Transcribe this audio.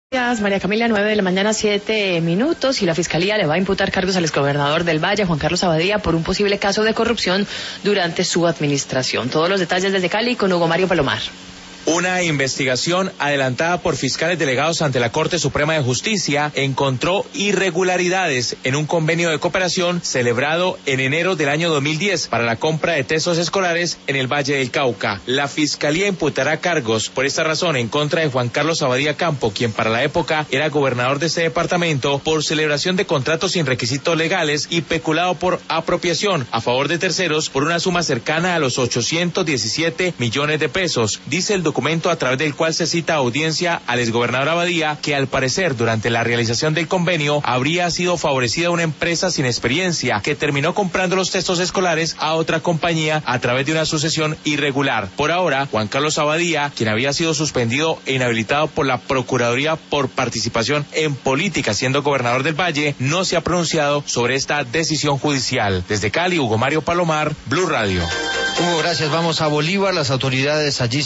Gracias, María Camila. 9 de la mañana, 7 minutos, y la Fiscalía le va a imputar cargos al exgobernador del Valle, Juan Carlos Abadía, por un posible caso de corrupción durante su administración. Todos los detalles desde Cali con Hugo Mario Palomar. Una investigación adelantada por fiscales delegados ante la Corte Suprema de Justicia encontró irregularidades en un convenio de cooperación celebrado en enero del año 2010 para la compra de textos escolares en el Valle del Cauca. La Fiscalía imputará cargos por esta razón en contra de Juan Carlos Abadía Campo, quien para la época era gobernador de este departamento, por celebración de contratos sin requisitos legales y peculado por apropiación a favor de terceros por una suma cercana a los 817 millones de pesos. Dice el documento a través del cual se cita audiencia al exgobernador Abadía que al parecer durante la realización del convenio habría sido favorecida una empresa sin experiencia que terminó comprando los textos escolares a otra compañía a través de una sucesión irregular. Por ahora, Juan Carlos Abadía, quien había sido suspendido e inhabilitado por la Procuraduría por participación en política siendo gobernador del Valle, no se ha pronunciado sobre esta decisión judicial. Desde Cali, Hugo Mario Palomar, Blue Radio. Hugo, gracias. Vamos a Bolívar. Las autoridades allí